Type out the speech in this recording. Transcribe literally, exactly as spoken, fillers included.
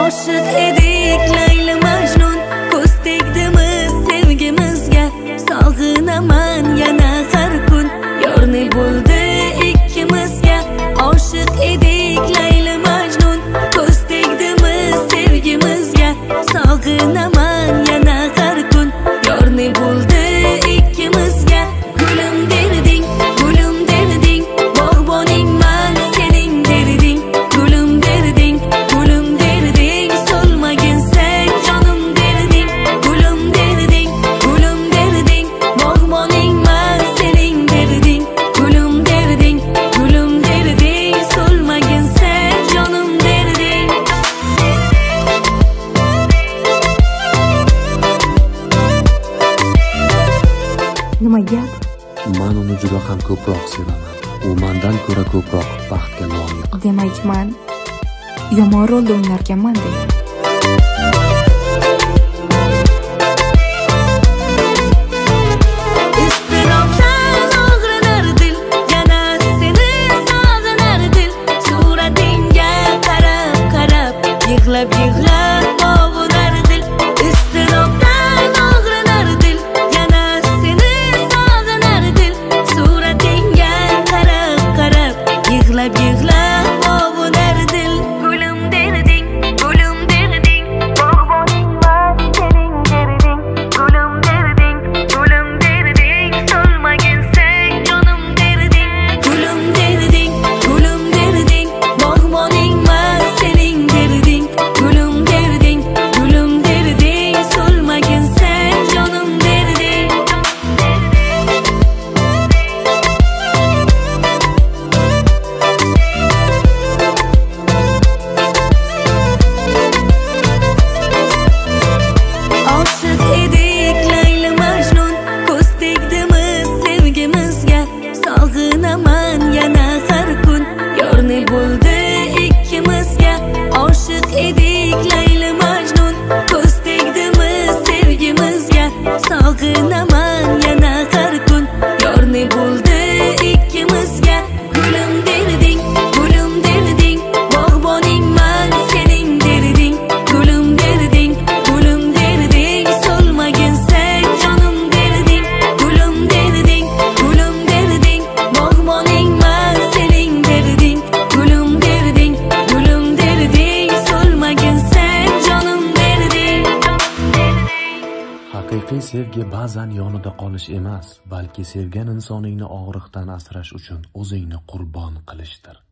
Oshiq edik Layli Majnun, ko'z tegdimi sevgimizga? Sog'inaman yana har kun, yorni bo'ldi ikkimizga. Oshiq edik Layli Majnun, ko'z tegdimi sevgimizga? Sog'inaman yana har kun, yorni bo'ldi ikkimizga. Gulim derding, gulim derding, bog'boningman sening derding. Gulim derding, gulim derding, solmagin sen jonim derding. Gulim derding, gulim derding, bog'boningman sening derding. Gulim derding, gulim derding, solmagin sen jonim derding. Nima gap? Men uni juda ham ko'proq sevaman. U mendan ko'ra ko'proq baxtga loyiq. Demak, men yomon rolda o'ynarkanman deng. Iztirobdan og'rinar dil, yana seni sog'inar dil. Suratingga qarab qarab, yig'lab yig'lab ovunar dil. Iztirobdan og'rinar dil, yana seni sog'inar dil. Suratingga qarab qarab, yig'lab yig'lab ovunar dil. Gulim derding, gulim derding, bog'boningman sening derding. Gulim derding, gulim derding, solmagin sen jonim derding. Gulim derding, gulim derding, bog'boningman sening derding. Gulim derding, gulim derding, solmagin sen jonim derding. Oshiq edik Layli Majnun, ko'z tegdimi sevgimizga? Sog'inaman yana har kun, yorni bo'ldi ikkimizga. Oshiq edik Layli Majnun, ko'z tegdimi sevgimizga? Sog'inaman yana har kun, yorni bo'ldi ikkimizga. Gulim derding, gulim derding, bog'boningman sening derding. Gulim derding, gulim derding, solmagin sen jonim derding. Gulim derding, gulim derding, bog'boningman sening derding. Gulim derding, gulim derding, solmagin sen jonim derding. Haqiqiy sevgi ba'zan yonida qolish emas, balki sevgan insoningni og'riqdan asrash uchun o'zingni qurbon qilishdir.